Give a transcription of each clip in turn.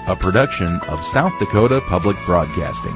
a production of South Dakota Public Broadcasting.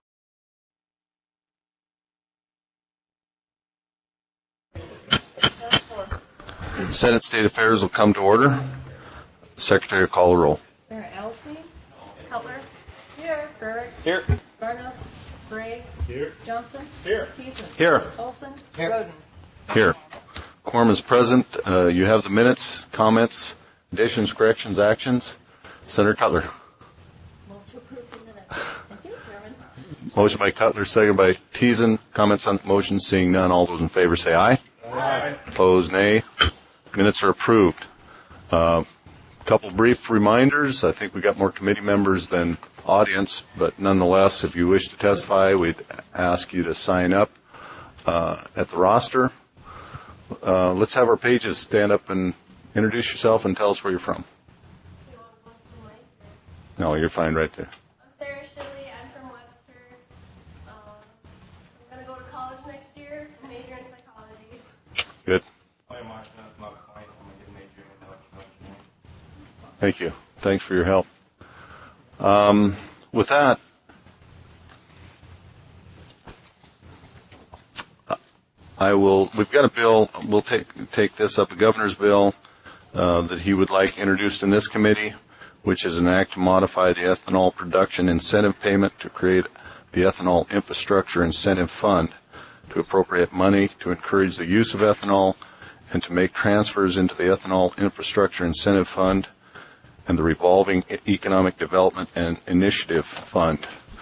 Senate State Affairs will come to order. Secretary will call the roll. Mayor Elstein. Cutler. Here. Burrick. Here. Garnos. Gray. Here. Johnson. Here. Thiessen. Here. Olson. Here. Roden. Here. Quorum is present. You have the minutes, comments, additions, corrections, actions. Senator Cutler. Move to approve the minutes. Thank you, Chairman. Motion by Cutler, second by Thiessen. Comments on the motion? Seeing none. All those in favor say aye. Aye. Opposed, nay. Minutes are approved. Couple brief reminders. I think we got more committee members than audience, but nonetheless, if you wish to testify, we'd ask you to sign up at the roster. Let's have our pages stand up and introduce yourself and tell us where you're from. No, you're fine right there. I'm Sarah Shilley. I'm from Webster. I'm going to go to college next year and major in psychology. Good. I'm Mark. I'm not quite. I'm going to major in electrical engineering. Thank you. Thanks for your help. With that, we've got a bill. We'll take this up, a governor's bill that he would like introduced in this committee, which is an act to modify the ethanol production incentive payment to create the Ethanol Infrastructure Incentive Fund to appropriate money to encourage the use of ethanol and to make transfers into the Ethanol Infrastructure Incentive Fund and the Revolving Economic Development and Initiative Fund.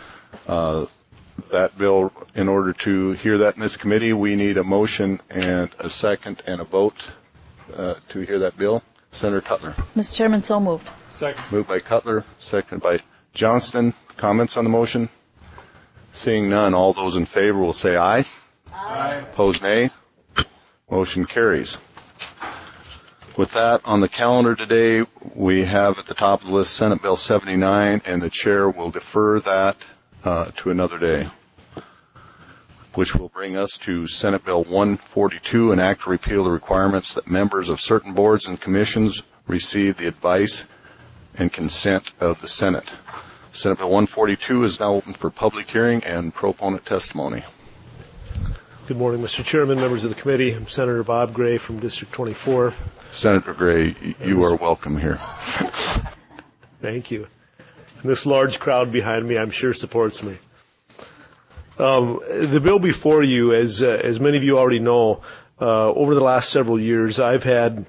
That bill, in order to hear that in this committee, we need a motion and a second and a vote to hear that bill. Senator Cutler. Mr. Chairman, so moved. Second. Moved by Cutler, seconded by Johnston. Comments on the motion? Seeing none, all those in favor will say aye. Aye. Opposed, nay. Motion carries. With that, on the calendar today, we have at the top of the list Senate Bill 79, and the chair will defer that to another day, which will bring us to Senate Bill 142, an act to repeal the requirements that members of certain boards and commissions receive the advice and consent of the Senate. Senate Bill 142 is now open for public hearing and proponent testimony. Good morning, Mr. Chairman, members of the committee. I'm Senator Bob Gray from District 24. Senator Gray, you are welcome here. Thank you. And this large crowd behind me, I'm sure, supports me. The bill before you, as many of you already know, over the last several years, I've had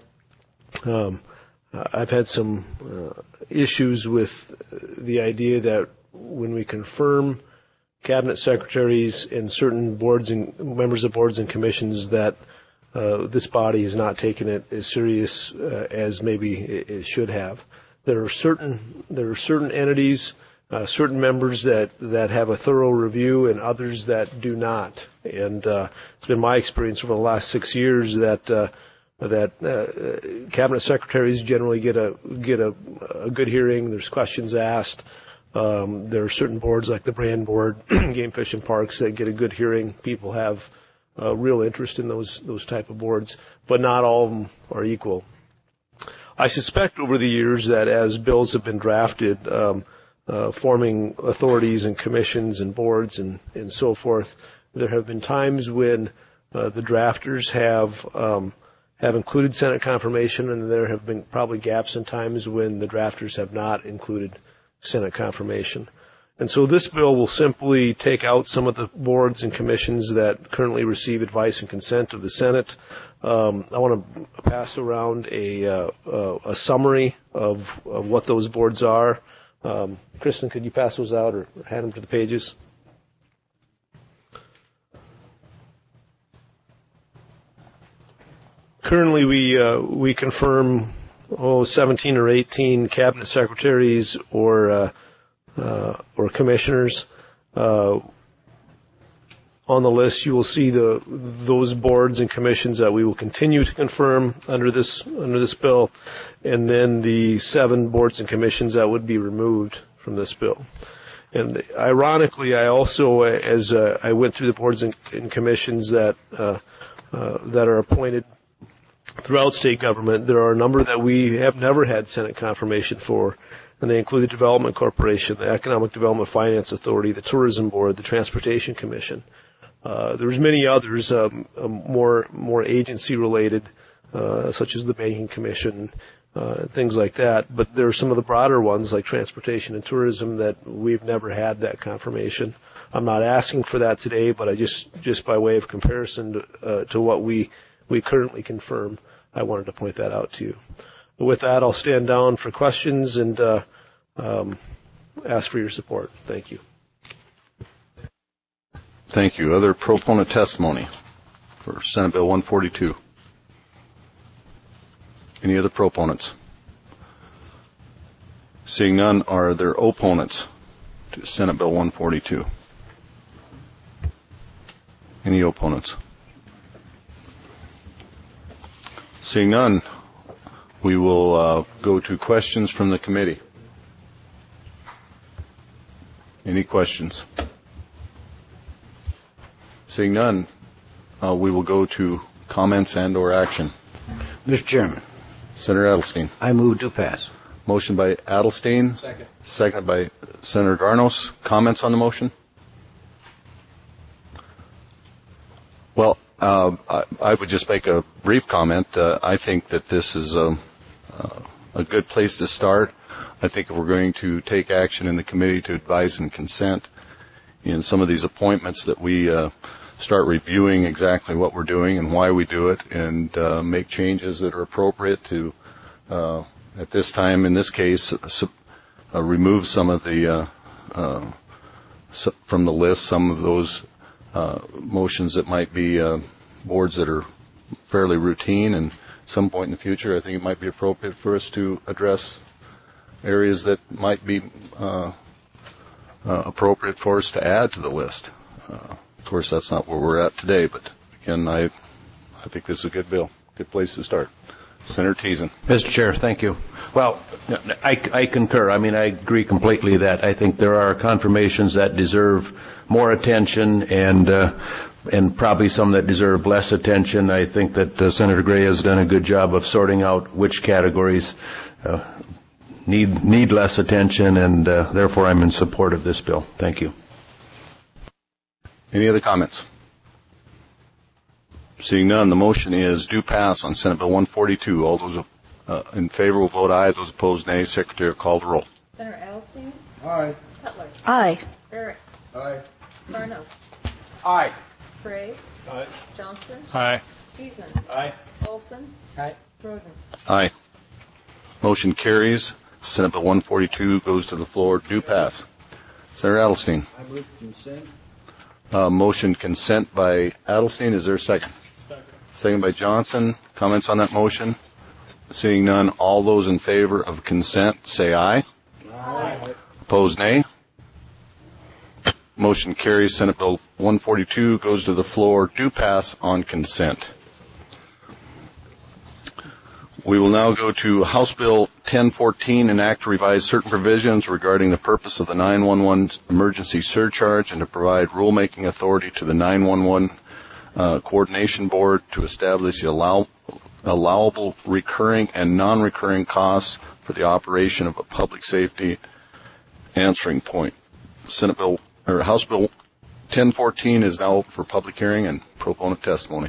some issues with the idea that when we confirm cabinet secretaries and certain boards and members of boards and commissions, that this body has not taken it as serious as maybe it should have. There are certain entities, certain members that have a thorough review and others that do not. And it's been my experience over the last 6 years that cabinet secretaries generally get a good hearing. There's questions asked. There are certain boards like the Brand Board, Game Fish and Parks, that get a good hearing. People have real interest in those type of boards, but not all of them are equal. I suspect over the years that as bills have been drafted, forming authorities and commissions and boards and so forth, there have been times when the drafters have included Senate confirmation, and there have been probably gaps in times when the drafters have not included Senate confirmation. And so this bill will simply take out some of the boards and commissions that currently receive advice and consent of the Senate. I want to pass around a summary of what those boards are. Kristen, could you pass those out or hand them to the pages? Currently, we confirm 17 or 18 cabinet secretaries or commissioners. On the list, you will see those boards and commissions that we will continue to confirm under this bill, and then the 7 boards and commissions that would be removed from this bill. And ironically, I also, as I went through the boards and commissions that are appointed throughout state government, there are a number that we have never had Senate confirmation for, and they include the Development Corporation, the Economic Development Finance Authority, the Tourism Board, the Transportation Commission. There's many others, more agency-related, such as the Banking Commission, things like that. But there are some of the broader ones, like transportation and tourism, that we've never had that confirmation. I'm not asking for that today, but I just by way of comparison to what we currently confirm, I wanted to point that out to you. With that, I'll stand down for questions and ask for your support. Thank you. Thank you. Other proponent testimony for Senate Bill 142? Any other proponents? Seeing none, are there opponents to Senate Bill 142? Any opponents? Seeing none, we will go to questions from the committee. Any questions? Seeing none, we will go to comments and or action. Mr. Chairman. Senator Adelstein. I move to pass. Motion by Adelstein. Second. Second by Senator Garnos. Comments on the motion? Well, I would just make a brief comment. I think that this is a good place to start. I think if we're going to take action in the committee to advise and consent in some of these appointments, that we start reviewing exactly what we're doing and why we do it, and make changes that are appropriate to, at this time, in this case, remove some of the from the list, some of those motions that might be boards that are fairly routine, and at some point in the future I think it might be appropriate for us to address areas that might be appropriate for us to add to the list. Of course, that's not where we're at today, but again, I think this is a good bill, good place to start. Senator Thiessen. Mr. Chair, thank you. Well, I concur. I mean, I agree completely that I think there are confirmations that deserve more attention and probably some that deserve less attention. I think that Senator Gray has done a good job of sorting out which categories need less attention, and therefore I'm in support of this bill. Thank you. Any other comments? Seeing none, the motion is do pass on Senate Bill 142. All those in favor will vote aye. Those opposed, nay. Secretary will call the roll. Senator Adelstein? Aye. Cutler? Aye. Barrett? Aye. Garnos? Aye. Gray? Aye. Johnston? Aye. Teasman? Aye. Olson? Aye. Roden? Aye. Motion carries. Senate Bill 142 goes to the floor. Do pass. Senator Adelstein. I move consent. Motion consent by Adelstein. Is there a second? Second by Johnson. Comments on that motion? Seeing none, all those in favor of consent say aye. Aye. Opposed, nay. Motion carries. Senate Bill 142 goes to the floor. Do pass on consent. We will now go to House Bill 1014, an act to revise certain provisions regarding the purpose of the 911 emergency surcharge and to provide rulemaking authority to the 911 Coordination Board to establish the allowable recurring and non-recurring costs for the operation of a public safety answering point. House Bill 1014 is now open for public hearing and proponent testimony.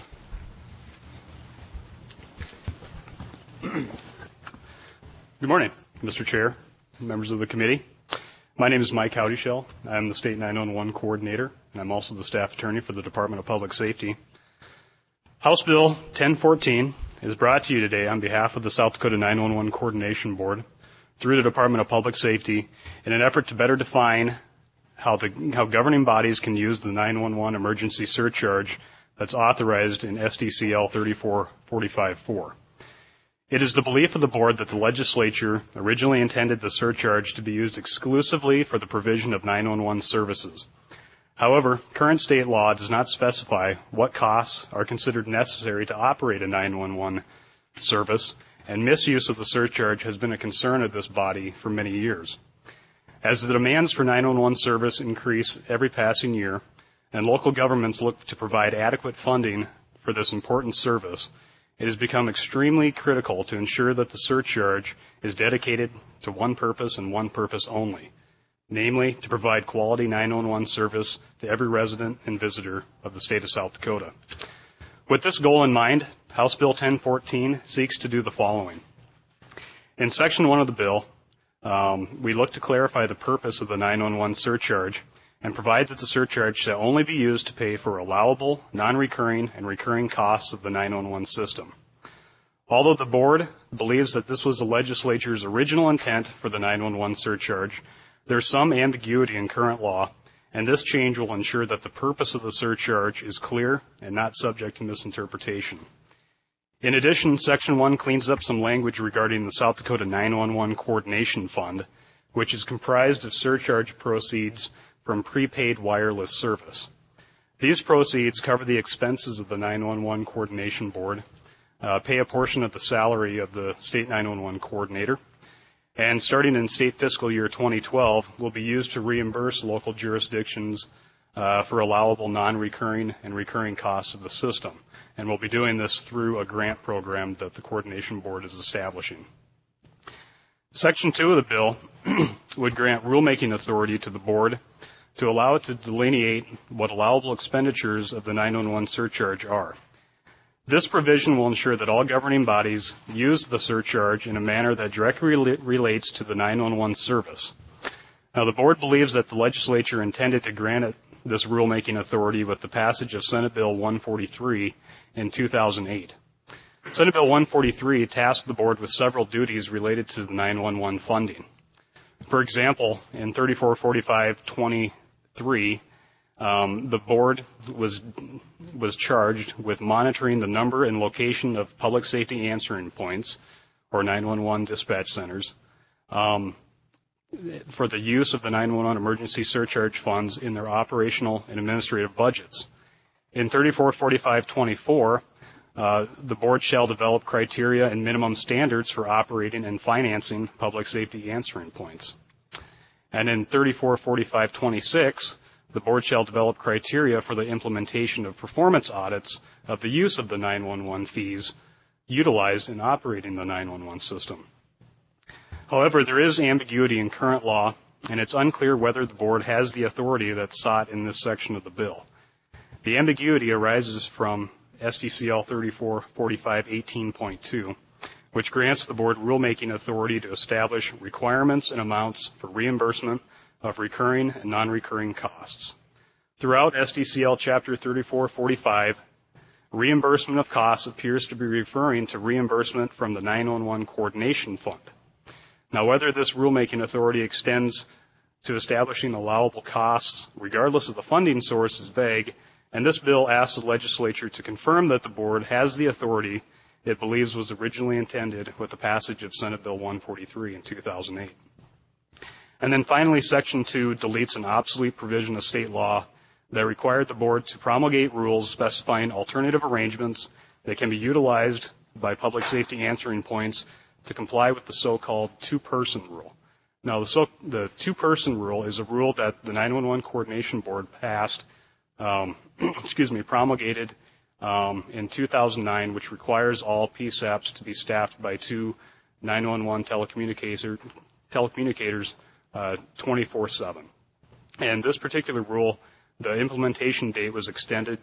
Good morning, Mr. Chair, members of the committee. My name is Mike Howdyshell. I'm the State 911 Coordinator, and I'm also the Staff Attorney for the Department of Public Safety. House Bill 1014 is brought to you today on behalf of the South Dakota 911 Coordination Board through the Department of Public Safety in an effort to better define how governing bodies can use the 911 emergency surcharge that's authorized in SDCL 34454. It is the belief of the Board that the legislature originally intended the surcharge to be used exclusively for the provision of 911 services. However, current state law does not specify what costs are considered necessary to operate a 911 service, and misuse of the surcharge has been a concern of this body for many years. As the demands for 911 service increase every passing year, and local governments look to provide adequate funding for this important service, it has become extremely critical to ensure that the surcharge is dedicated to one purpose and one purpose only, namely to provide quality 911 service to every resident and visitor of the state of South Dakota. With this goal in mind, House Bill 1014 seeks to do the following. In Section 1 of the bill, we look to clarify the purpose of the 911 surcharge and provide that the surcharge shall only be used to pay for allowable, non-recurring, and recurring costs of the 911 system. Although the board believes that this was the legislature's original intent for the 911 surcharge, there's some ambiguity in current law, and this change will ensure that the purpose of the surcharge is clear and not subject to misinterpretation. In addition, Section 1 cleans up some language regarding the South Dakota 911 Coordination Fund, which is comprised of surcharge proceeds from prepaid wireless service. These proceeds cover the expenses of the 911 Coordination Board, pay a portion of the salary of the State 911 Coordinator, and starting in state fiscal year 2012, will be used to reimburse local jurisdictions for allowable non-recurring and recurring costs of the system. And we'll be doing this through a grant program that the Coordination Board is establishing. Section 2 of the bill would grant rulemaking authority to the board to allow it to delineate what allowable expenditures of the 911 surcharge are. This provision will ensure that all governing bodies use the surcharge in a manner that directly relates to the 911 service. Now, the board believes that the legislature intended to grant it this rulemaking authority with the passage of Senate Bill 143 in 2008. Senate Bill 143 tasked the board with several duties related to the 911 funding. For example, in 3445-23, the board was charged with monitoring the number and location of public safety answering points, or 911 dispatch centers, for the use of the 911 emergency surcharge funds in their operational and administrative budgets. In 3445-24, the board shall develop criteria and minimum standards for operating and financing public safety answering points. And in 3445-26, the board shall develop criteria for the implementation of performance audits of the use of the 911 fees utilized in operating the 911 system. However, there is ambiguity in current law, and it's unclear whether the board has the authority that's sought in this section of the bill. The ambiguity arises from SDCL 3445-18.2, which grants the board rulemaking authority to establish requirements and amounts for reimbursement of recurring and non-recurring costs. Throughout SDCL Chapter 3445, reimbursement of costs appears to be referring to reimbursement from the 911 Coordination Fund. Now, whether this rulemaking authority extends to establishing allowable costs, regardless of the funding source, is vague, and this bill asks the legislature to confirm that the board has the authority it believes was originally intended with the passage of Senate Bill 143 in 2008. And then finally, Section 2 deletes an obsolete provision of state law that required the board to promulgate rules specifying alternative arrangements that can be utilized by public safety answering points to comply with the so-called two-person rule. Now, the two-person rule is a rule that the 911 Coordination Board passed, promulgated in 2009, which requires all PSAPs to be staffed by two 911 telecommunicators 24/7. And this particular rule, the implementation date was extended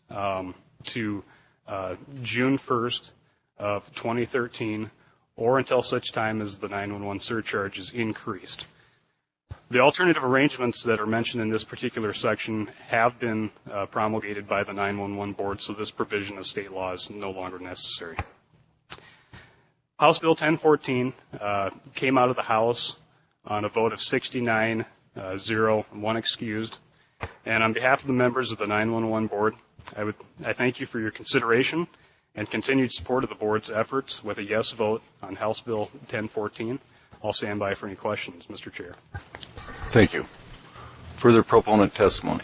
to June 1st of 2013, or until such time as the 911 surcharge is increased. The alternative arrangements that are mentioned in this particular section have been promulgated by the 911 board, so this provision of state law is no longer necessary. House Bill 1014 came out of the House on a vote of 69-0, and 1 excused. And on behalf of the members of the 911 board, I thank you for your consideration and continued support of the board's efforts with a yes vote on House Bill 1014. I'll stand by for any questions, Mr. Chair. Thank you. Further proponent testimony?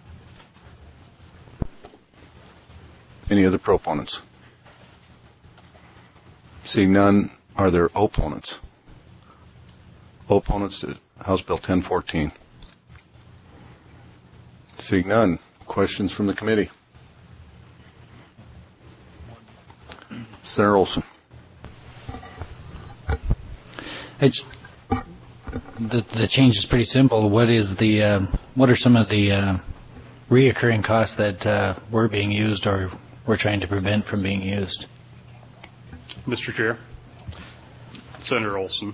Any other proponents? Seeing none, are there opponents? Opponents to House Bill 1014? Seeing none, questions from the committee? Senator Olson. The change is pretty simple. What are some of the reoccurring costs that were being used or we're trying to prevent from being used? Mr. Chair, Senator Olson.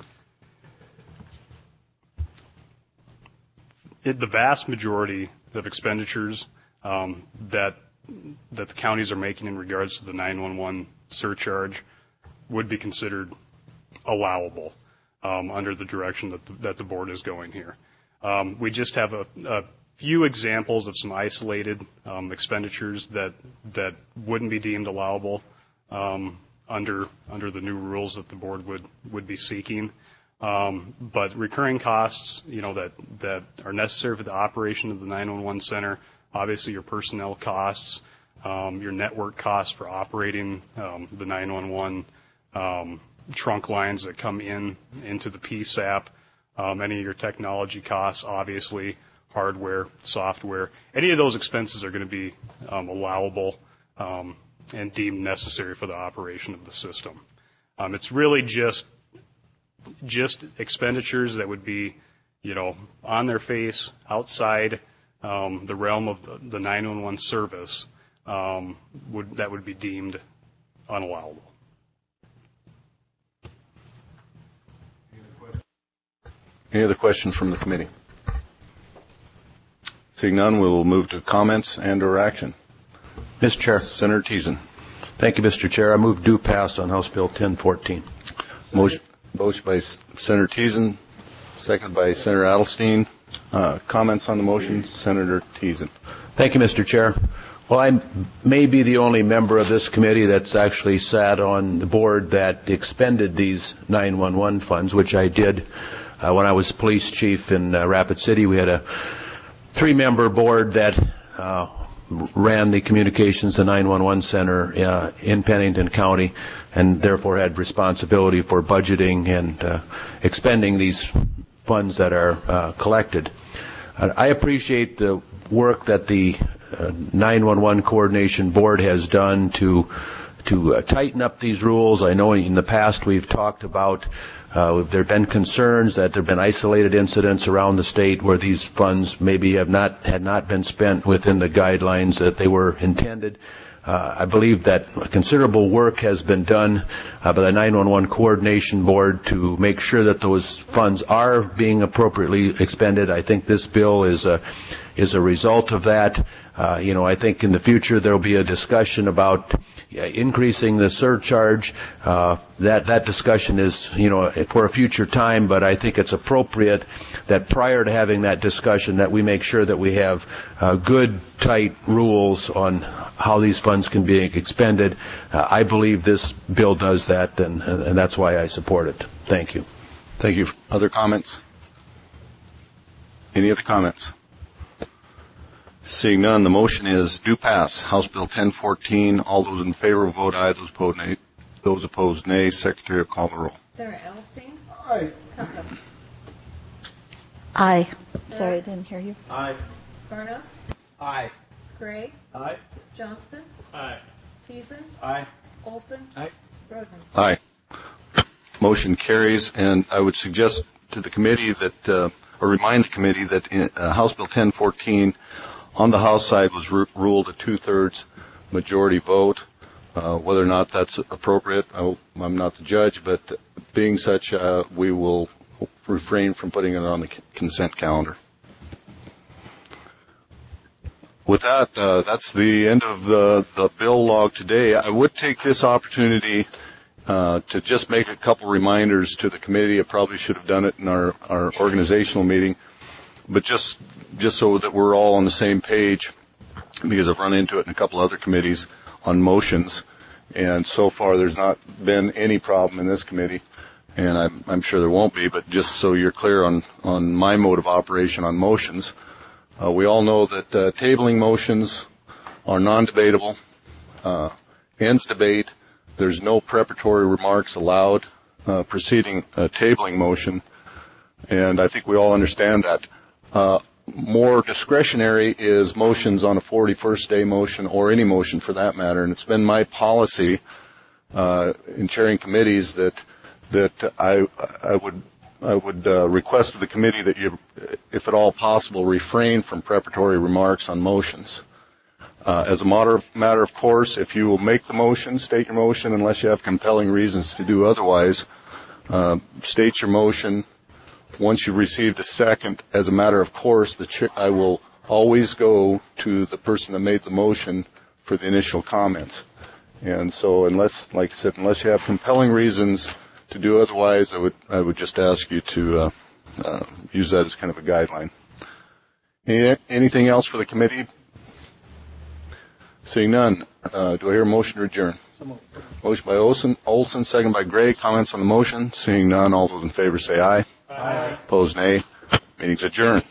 The vast majority of expenditures that the counties are making in regards to the 911 surcharge would be considered allowable under the direction that the board is going here. We just have a few examples of some isolated expenditures that wouldn't be deemed allowable under the new rules that the board would be seeking. But recurring costs, that are necessary for the operation of the 911 center, obviously your personnel costs, your network costs for operating the 911 trunk lines that come into the PSAP, any of your technology costs, obviously hardware, software, any of those expenses are going to be allowable and deemed necessary for the operation of the system. It's really just expenditures that would be, on their face, outside the realm of the 911 service, that would be deemed unallowable. Any other questions from the committee? Seeing none, we will move to comments and/or action. Mr. Chair. Senator Teason. Thank you, Mr. Chair. I move due pass on House Bill 1014. Motion by Senator Teason, seconded by Senator Adelstein. Comments on the motion, Senator Teason. Thank you, Mr. Chair. Well, I may be the only member of this committee that's actually sat on the board that expended these 911 funds, which I did when I was police chief in Rapid City. We had a 3-member board that ran the communications, the 911 center in Pennington County, and therefore had responsibility for budgeting and expending these funds that are collected. I appreciate the work that the 911 Coordination Board has done to tighten up these rules. I know in the past we've talked about there have been concerns that there have been isolated incidents around the state where these funds maybe had not been spent within the guidelines that they were intended. I believe that considerable work has been done by the 911 Coordination Board to make sure that those funds are being appropriately expended. I think this bill is a result of that. I think in the future there will be a discussion about increasing the surcharge. That discussion is, for a future time, but I think it's appropriate that prior to having that discussion that we make sure that we have good, tight rules on how these funds can be expended. I believe this bill does that, and that's why I support it. Thank you. Thank you. Other comments? Any other comments? Seeing none, the motion is due pass. House Bill 1014. All those in favor vote aye. Those opposed nay. Secretary will call the roll. Senator Adelstein? Aye. Cutler? Aye. Sorry, I didn't hear you. Aye. Barnos? Aye. Gray? Aye. Johnston? Aye. Teason? Aye. Olson? Aye. Rodman? Aye. Motion carries, and I would suggest to the committee that, or remind the committee that House Bill 1014 on the House side was ruled a 2/3 majority vote. Whether or not that's appropriate, I'm not the judge, but being such, we will refrain from putting it on the consent calendar. With that, that's the end of the bill log today. I would take this opportunity to just make a couple reminders to the committee. I probably should have done it in our organizational meeting, but just so that we're all on the same page, because I've run into it in a couple other committees on motions, and so far there's not been any problem in this committee, and I'm sure there won't be, but just so you're clear on my mode of operation on motions, we all know that tabling motions are non-debatable, ends debate. There's no preparatory remarks allowed preceding a tabling motion, and I think we all understand that. More discretionary is motions on a 41st day motion, or any motion for that matter, and it's been my policy in chairing committees that I would request of the committee that you, if at all possible, refrain from preparatory remarks on motions. As a matter of course, if you will make the motion, state your motion, unless you have compelling reasons to do otherwise. State your motion. Once you've received a second, as a matter of course, I will always go to the person that made the motion for the initial comments. And so, unless you have compelling reasons to do otherwise, I would just ask you to use that as kind of a guideline. Anything else for the committee? Seeing none, do I hear a motion to adjourn? Motion by Olson, second by Gray. Comments on the motion? Seeing none, all those in favor say aye. Aye. Opposed, nay. Meeting's adjourned.